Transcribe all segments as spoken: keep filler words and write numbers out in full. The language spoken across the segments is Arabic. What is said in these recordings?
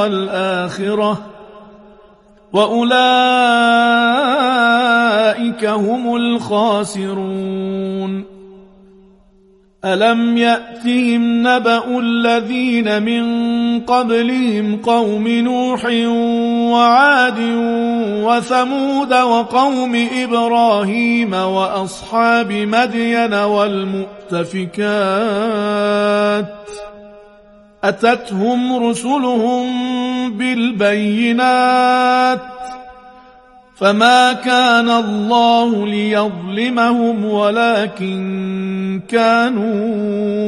والآخرة وأولئك هم الخاسرون. ألم يأتهم نبأ الذين من قبلهم قوم نوح وعاد وثمود وقوم إبراهيم وأصحاب مدين والمؤتفكات أتتهم رسلهم بالبينات فما كان الله ليظلمهم ولكن كانوا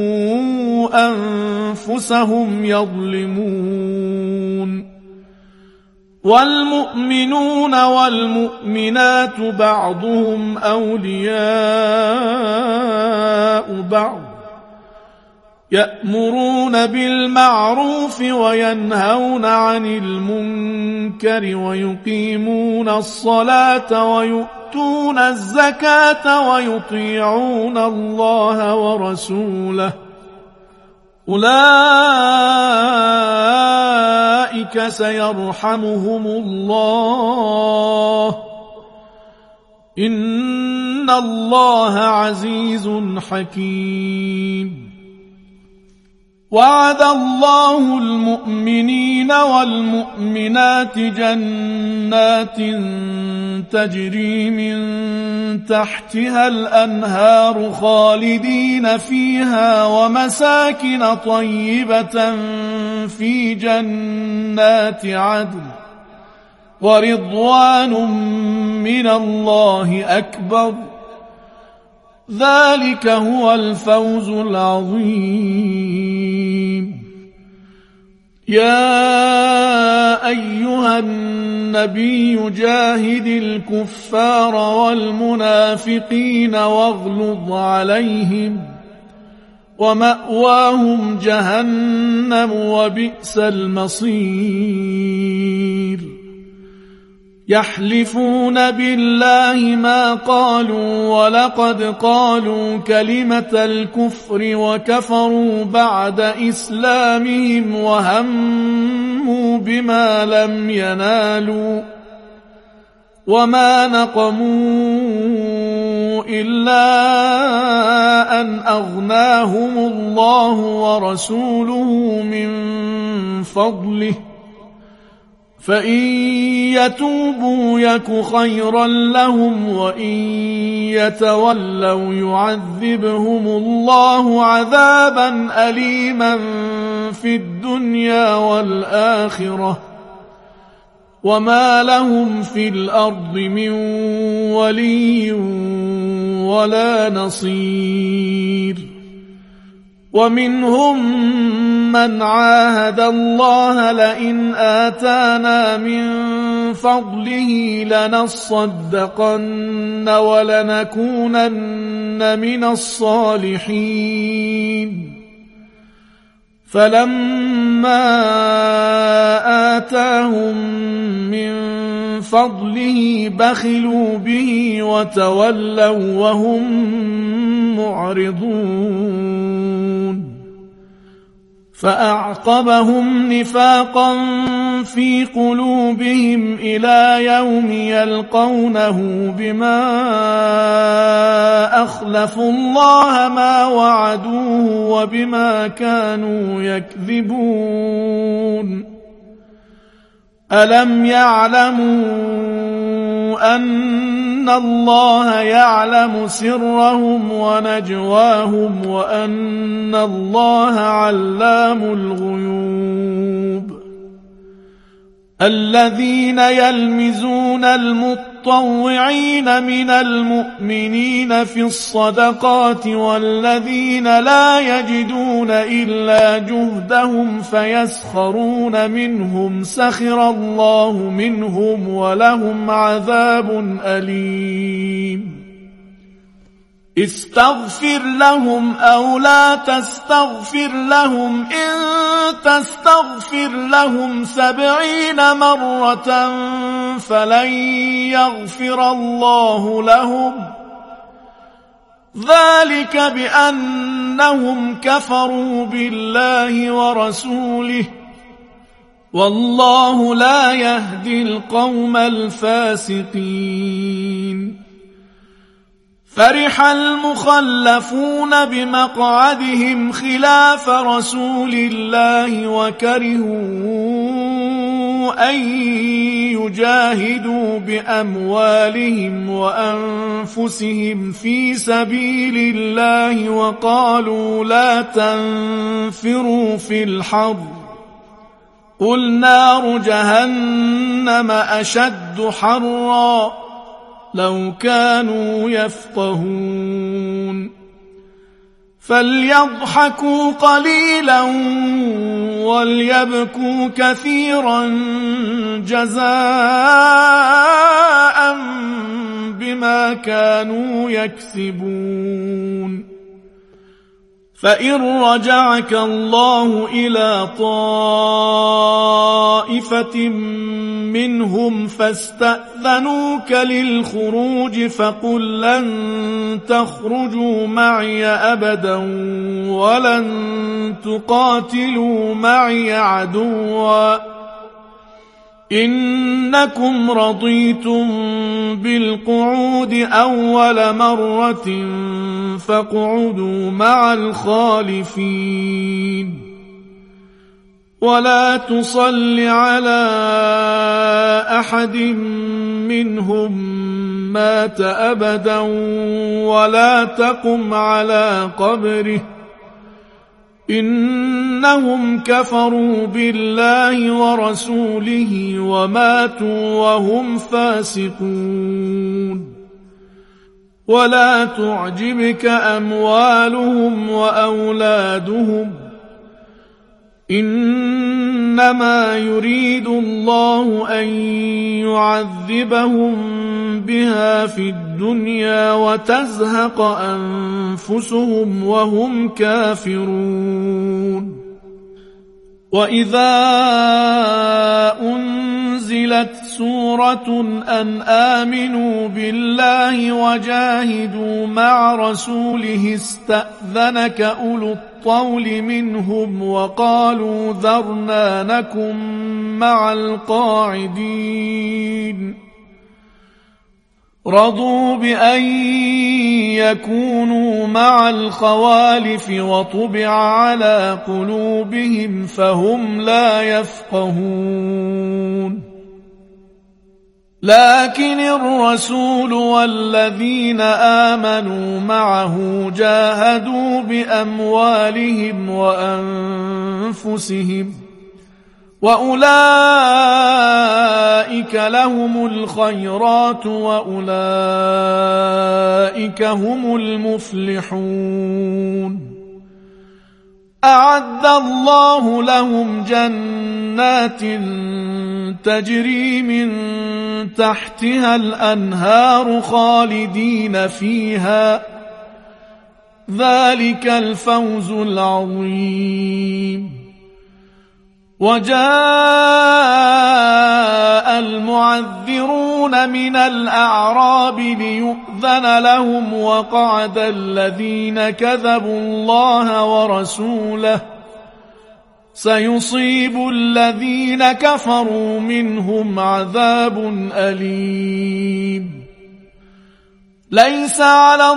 أنفسهم يظلمون. والمؤمنون والمؤمنات بعضهم أولياء بعض يأمرون بالمعروف وينهون عن المنكر ويقيمون الصلاة ويؤتون الزكاة ويطيعون الله ورسوله أولئك سيرحمهم الله إن الله عزيز حكيم. وعد الله المؤمنين والمؤمنات جنات تجري من تحتها الأنهار خالدين فيها ومساكن طيبة في جنات عدن ورضوان من الله أكبر ذلك هو الفوز العظيم. يا أيها النبي جاهد الكفار والمنافقين واغلظ عليهم ومأواهم جهنم وبئس المصير. يحلفون بالله ما قالوا ولقد قالوا كلمة الكفر وكفروا بعد إسلامهم وهموا بما لم ينالوا وما نقموا إلا أن أغناهم الله ورسوله من فضله فإن يتوبوا يك خيرا لهم وإن يتولوا يعذبهم الله عذابا أليما في الدنيا والآخرة وما لهم في الأرض من ولي ولا نصير. ومنهم من عاهد الله لئن آتانا من فضله لنصدقن ولنكونن من الصالحين فلما آتاهم من فضله بخلوا به وتولوا وهم معرضون. فأعقبهم نفاقا في قلوبهم إلى يوم يلقونه بما أخلفوا الله ما وعدوه وبما كانوا يكذبون. ألم يعلموا أن الله يعلم سرهم ونجواهم وأن الله علام الغيوب. الذين يلمزون المطوعين من المؤمنين في الصدقات والذين لا يجدون إلا جهدهم فيسخرون منهم سخر الله منهم ولهم عذاب أليم. استغفر لهم أو لا تستغفر لهم إن تستغفر لهم سبعين مرة فلن يغفر الله لهم ذلك بأنهم كفروا بالله ورسوله والله لا يهدي القوم الفاسقين. فرح المخلفون بمقعدهم خلاف رسول الله وكرهوا أن يجاهدوا بأموالهم وأنفسهم في سبيل الله وقالوا لا تنفروا في الحر قل نار جهنم أشد حرا لو كانوا يفقهون. فليضحكوا قليلا وليبكوا كثيرا جزاء بما كانوا يكسبون. فإن رجعك الله إلى طائفة منهم فاستأذنوك للخروج فقل لن تخرجوا معي أبدا ولن تقاتلوا معي عدوا إنكم رضيتم بالقعود أول مرة فاقعدوا مع الخالفين. ولا تصل على أحد منهم مات أبدا ولا تقم على قبره إنهم كفروا بالله ورسوله وماتوا وهم فاسقون. ولا تعجبك أموالهم وأولادهم إنما يريد الله أن يعذبهم بها في الدنيا وتزهق أنفسهم وهم كافرون. وإذا أنزلت سورة أن آمنوا بالله وجاهدوا مع رسوله استأذنك أولو الطول منهم وقالوا ذرنا نكن مع القاعدين. رضوا بأن يكونوا مع الخوالف وطبع على قلوبهم فهم لا يفقهون. لكن الرسول والذين آمنوا معه جاهدوا بأموالهم وأنفسهم وأولئك لهم الخيرات وأولئك هم المفلحون. أعد الله لهم جنات تجري من تحتها الأنهار خالدين فيها ذلك الفوز العظيم. وجاء المعذرون من الأعراب ليؤذن لهم وقعد الذين كذبوا الله ورسوله سيصيب الذين كفروا منهم عذاب أليم. ليس على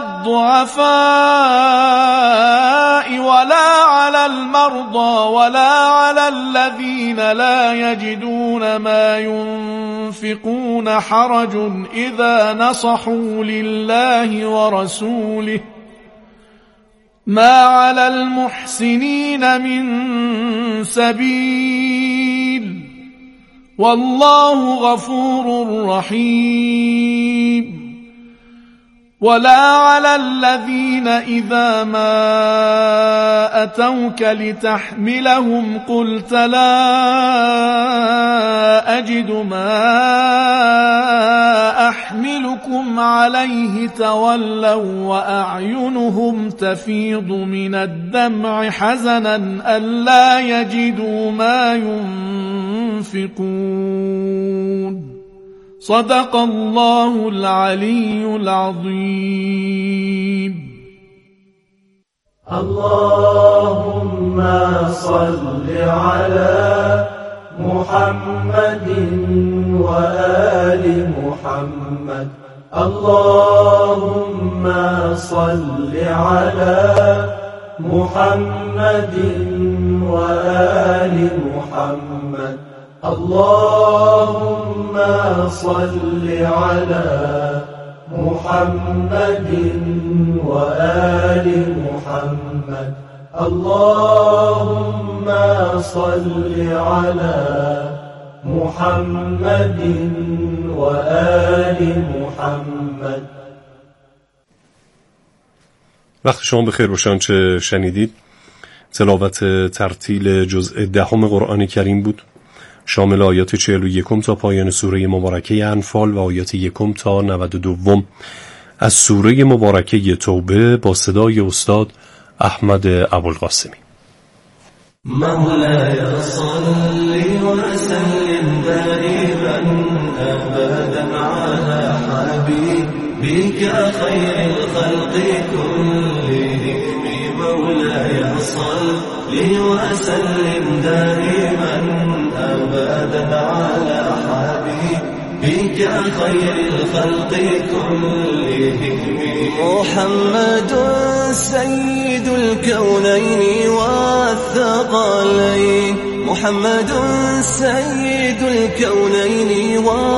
الضعفاء ولا على المرضى ولا على الذين لا يجدون ما ينفقون حرج إذا نصحوا لله ورسوله ما على المحسنين من سبيل والله غفور رحيم. ولا على الذين إذا ما أتوك لتحملهم قلت لا أجد ما أحملكم عليه تولوا وأعينهم تفيض من الدمع حزنا ألا يجدوا ما ينفقون. صدق الله العلي العظيم. اللهم صل على محمد وآل محمد اللهم صل على محمد وآل محمد اللهم صل على محمد وآل محمد اللهم صل على محمد وآل محمد. وقت شما بخیر باشن. چه شنیدید؟ تلاوت ترتیل جزء دهم قرآن کریم بود، شامل آیات چهل و یکم تا پایان سوره مبارکه انفال و آیات یکم تا نود و دوم از سوره مبارکه توبه با صدای استاد احمد ابوالقاسمی. مولاي صل وسلم دائما أبدا على حبيبك خير الخلق كلهم. مولاي صل وسلم دائما أبدا على حبيبك خير الخلق كلهم. محمد سيد الكونين والثقلين، محمد سيد الكونين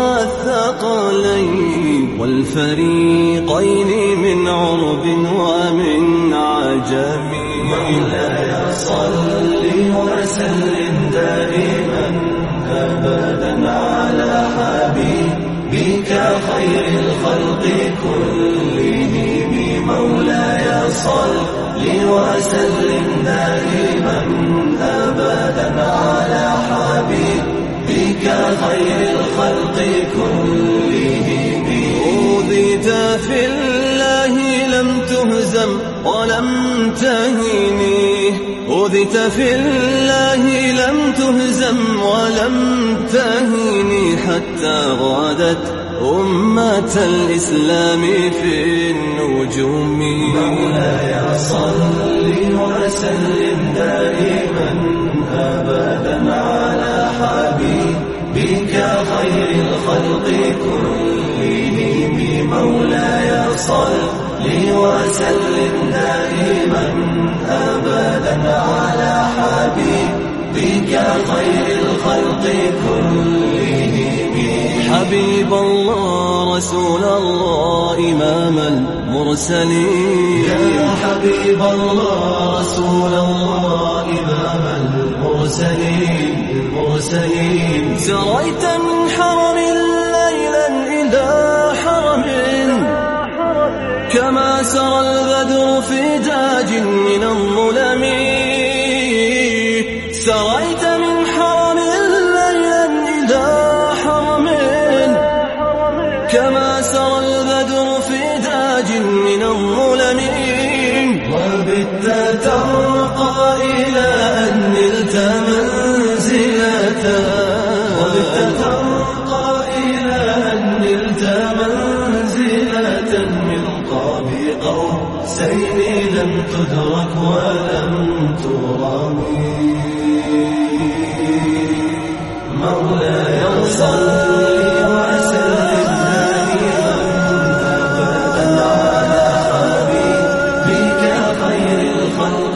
والثقلين والفريقين من عرب ومن عجم. مولاي صل وسلم دائما أبدا على حبيبك خير الخلق كلهم. مولاي صل وسلم دائما أبدا على حبيبك خير الخلق كلهم. أوذيت في الله لم تهزم ولم تهني، أوذيت في الله لم تهزم ولم تهني حتى غادت أمة الإسلام في النجوم. مولاي صل وسلم دائما أبدا على حبيبك خير الخلق كلهم. مولاي صل وسلم دائما أبدا على حبيبك خير الخلق كلهم. حبيب الله رسول الله إمام المرسلين، يا حبيب الله رسول الله إمام المرسلين المرسلين. سريت من حرم ليلا إلى حرم كما سرى البدر في تاج من الظلم. سريت من حرم ليلا إلى حرم كما سرى البدر في تاج من الظلم. وبت ترقى إلى أن نلت منزلة، وبت ترقى إلى أن نلت منزلة من قاب قوسين لم تدرك ولم ترمي. مولاي صل وسلم دائما أبدا على حبيبك خير الخلق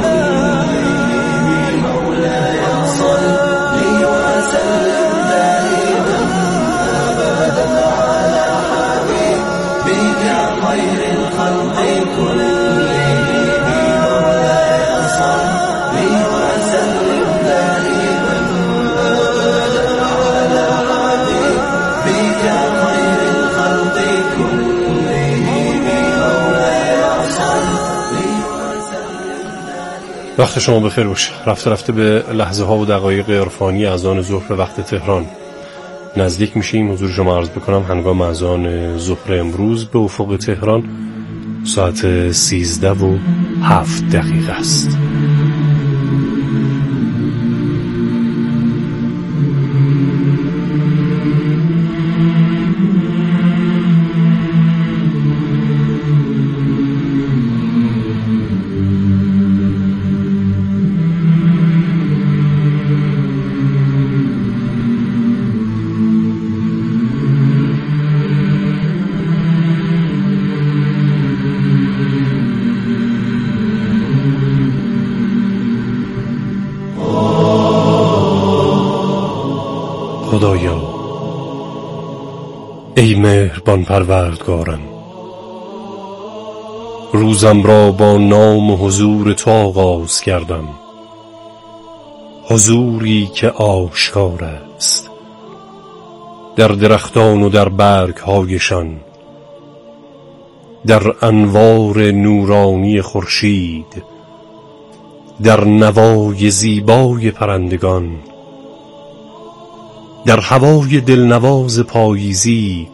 كلهم. مولاي صل وسلم دائما أبدا على حبيبك خير الخلق كلهم. مولاي صل وسلم دائما أبدا على حبيبك خير الخلق كلهم. مولاي صل وسلم. وقت شما بخیر باشه. رفته رفته به لحظه ها و دقایق عرفانی اذان ظهر به وقت تهران نزدیک میشیم. حضور شما عرض بکنم هنگام اذان ظهر امروز به افق تهران ساعت سیزده و هفت دقیقه است. خدایا، ای مهربان پروردگارم، روزم را با نام و حضور تو آغاز کردم، حضوری که آشکار است در درختان و در برگ هایشان، در انوار نورانی خورشید، در نوای زیبای پرندگان، در هوای دلنواز پاییزی،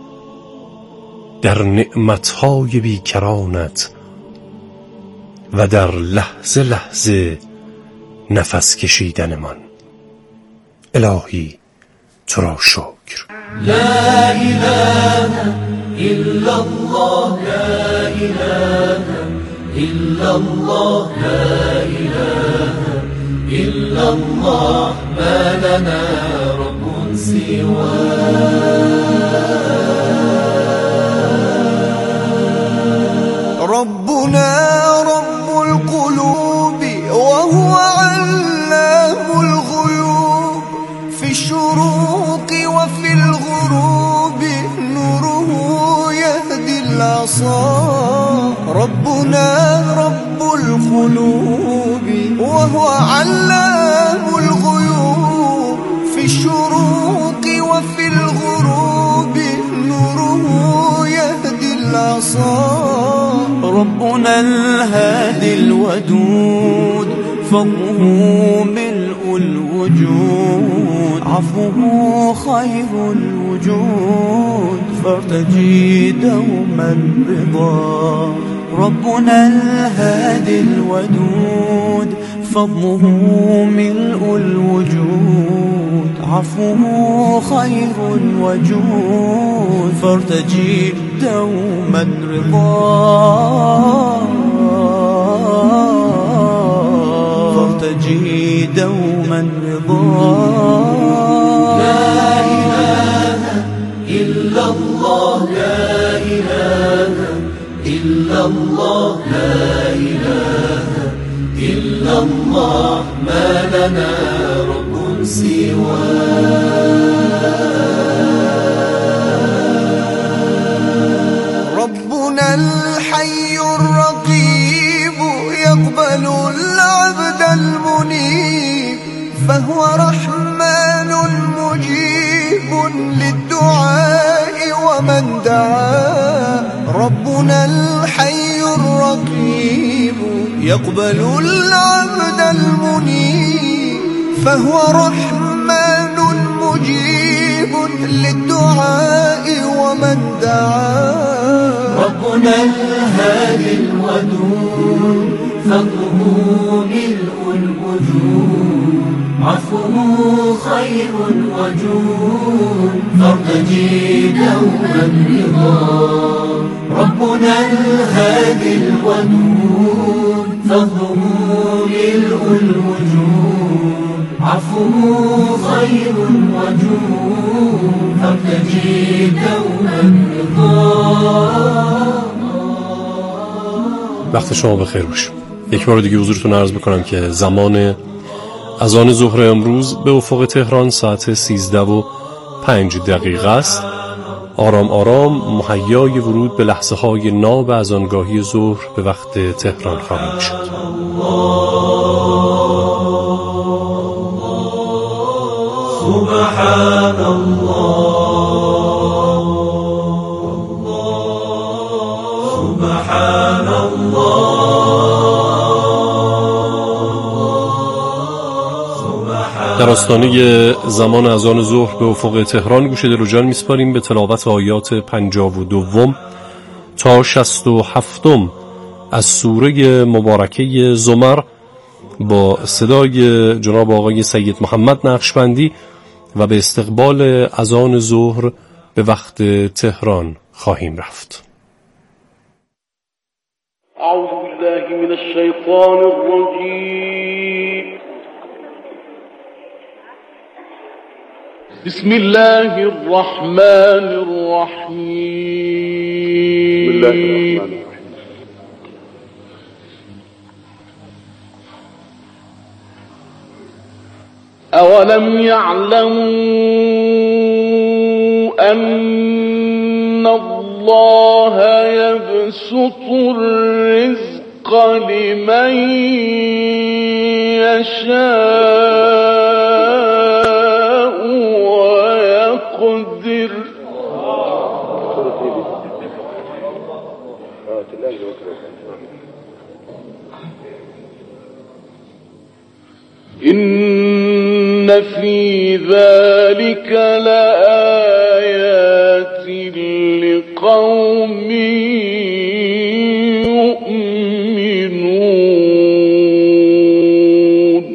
در نعمتهای بیکرانت و در لحظه لحظه نفس کشیدنمان. الهی تو را شکر. لا إله إلا الله، لا إله إلا الله، لا إله إلا الله، ما لنا رب سواه. ربنا رب القلوب وهو علام الغيوب، في الشروق وفي الغروب نوره يهدي العصا. ربنا رب القلوب وهو علام الغيوب، في الشروق وفي الغروب نوره يهدي العصا. ربنا الهادي الودود، فضله ملء الوجود، عفوه خير الوجود، فارتجي دوما رضا. ربنا الهادي الودود، فضله ملء الوجود، عفوه خير الوجود، فارتجي دوما رضا، فارتجي دوما رضا. لا إله إلا الله، لا إله إلا الله، لا إله إلا الله، ما لنا رب سواه. ربنا الحي الرقيب يقبل العبد المنيب، فهو رحمن مجيب للدعاء ومن دعا. ربنا الحي الرقيب يقبل العبد المنيب، فهو رحمن مجيب للدعاء ومن دعا. ربنا الهادي الودود، فضله ملء الوجود، عفوه خير الوجود، فارتجي دوما رضا. ربنا الهادي الودود، فضله ملء الوجود، عفوه خير الوجود، فارتجي دوما رضا. وقت شما بخیر باشه. یک بار دیگه حضورتون عرض بکنم که زمان اذان ظهر امروز به افق تهران ساعت سیزده و پنج دقیقه است. آرام آرام مهیای ورود به لحظه های ناب اذانگاهی ظهر به وقت تهران خواهیم شد. سبحان الله، سبحان الله. در آستانه زمان اذان ظهر به افق تهران گوش دل و جان میسپاریم به تلاوت آیات پنجاه و دوم تا شصت و هفتم از سوره مبارکه زمر با صدای جناب آقای سید محمد نقشبندی و به استقبال اذان ظهر به وقت تهران خواهیم رفت. اعوذ بالله من الشیطان الرجیم. بسم الله الرحمن الرحیم. بسم الله الرحمن الرحیم. أولم يعلموا أن الله يبسط الرزق لمن يشاء ويقدر إن في ذلك لآيات لقوم يؤمنون.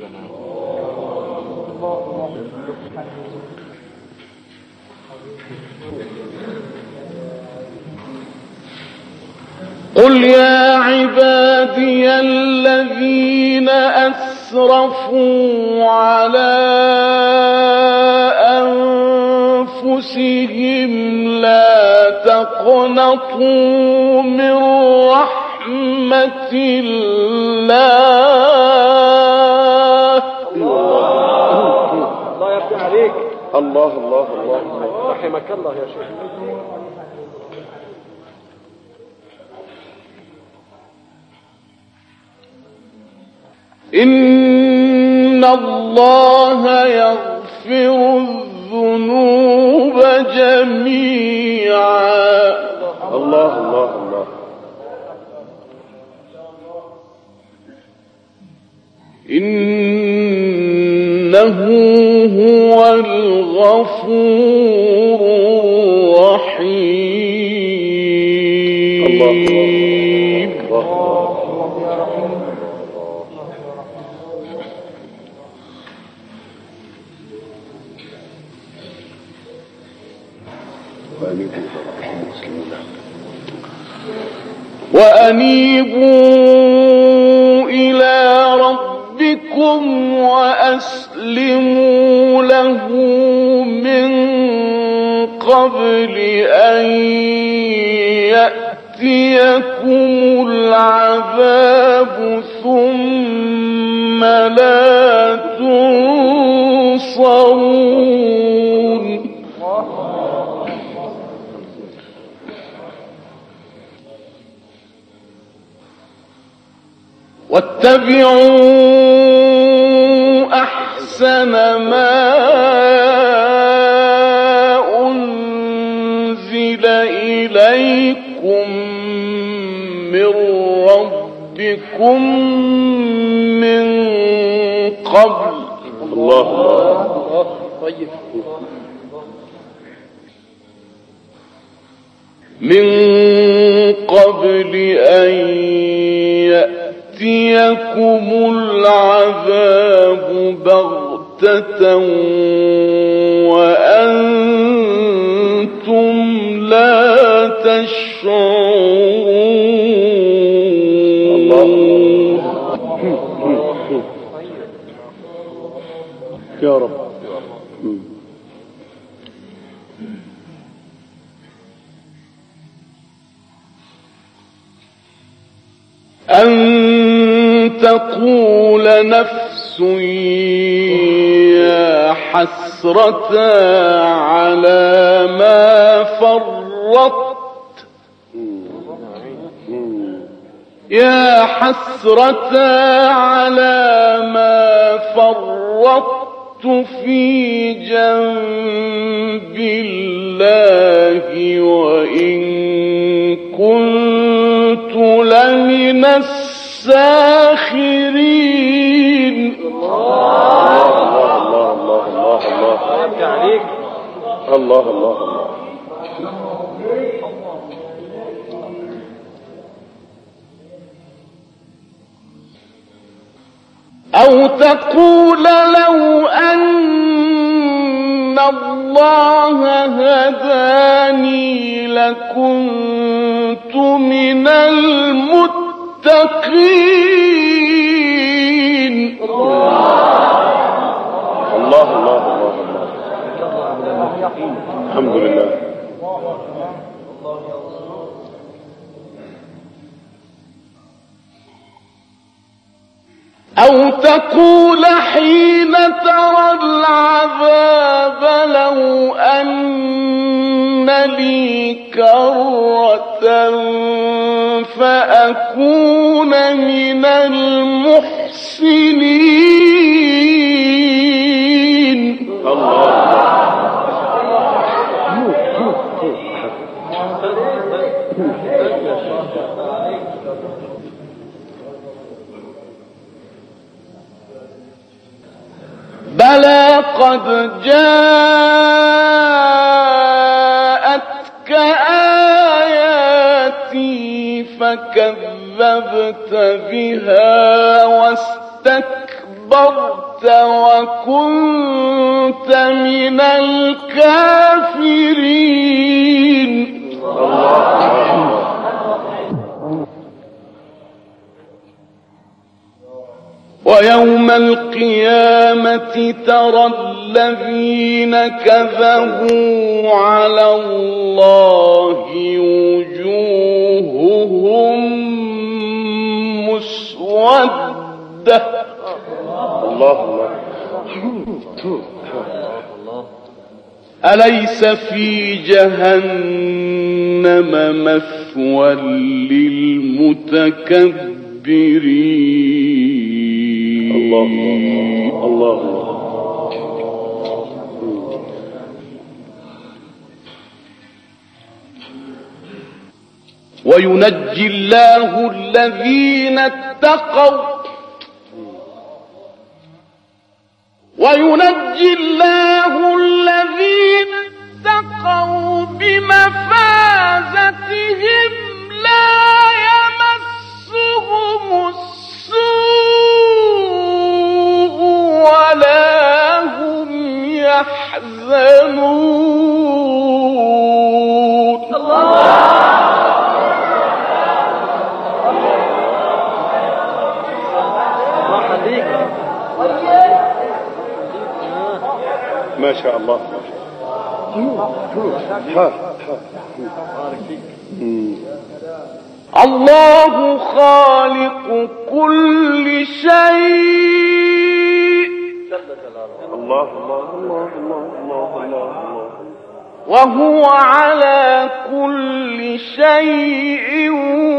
قل يا عبادي الذين أسرفوا على أنفسهم لا تقنطوا من رحمة الله. الله يفتح عليك. الله الله الله رحمك الله يا شيخ. إن الله يغفر الذنوب جميعا. الله الله الله. إنه هو الغفور الرحيم. الله الله. وأنيبوا إلى ربكم وأسلموا له من قبل أن يأتيكم العذاب ثم لا تنصرون. واتبعوا أحسن ما أنزل إليكم من ربكم من قبل. الله الله طيب. من قبل أن يأتيكم العذاب بغتة وأنتم لا تشعرون. يا رب. أن تقول نفس يا حسرة على ما فرطت يا حسرة على ما فرطت في جنب الله وإن كنت لمن الساخرين. الله الله الله الله الله عليك. الله الله الله. أو تقول لو أن الله هداني لكنت من المتقين. الله الله الله الله. الحمد لله. أو تقول حين ترى العذاب لو أن لي كرة فأكون من المحسنين. بلى قد جاءتك آياتي فكذبت بها واستكبرت وكنت من الكافرين. ويوم القيامة ترى الذين كذبوا على الله وجوههم مسودة. الله أليس في جهنم مثوى للمتكبرين. الله الله وينجي الله الذين اتقوا وينجي الله الذين اتقوا بمفازتهم لا يمسهم السوء ولا هم يحزنون. ما شاء الله. الله خالق كل شيء. الله الله الله الله الله وهو على كل شيء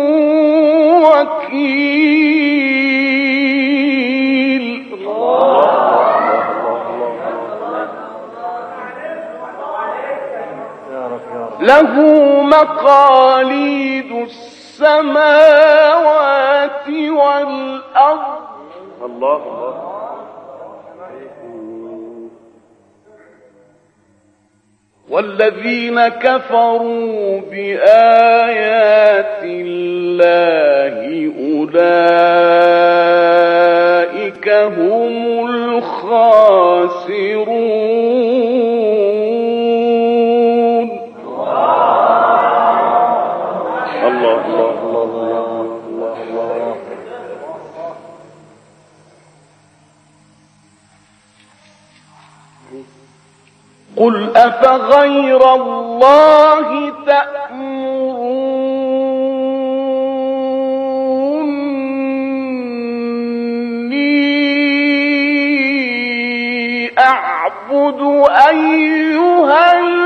وكيل. له مقاليد السماوات والأرض. الله والذين كفروا بآيات الله أولئك هم الخاسرون. الله الله الله الله الله. قل أفغير الله تأمروني أعبد أيها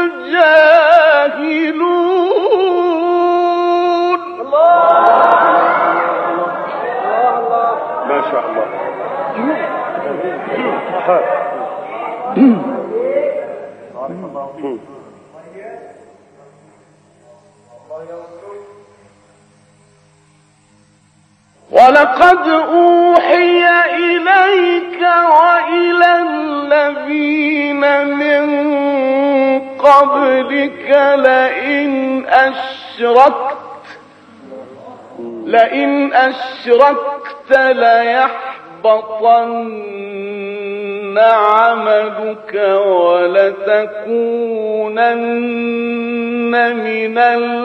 الجاهلون. ما شاء الله. ولقد أوحي إليك وإلى الذين من قبلك لئن أشركت لئن أشركت ليحبطن عملك ولتكونن من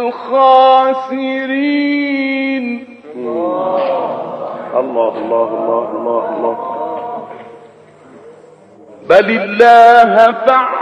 الخاسرين. الله الله الله الله الله. بل الله فاعبد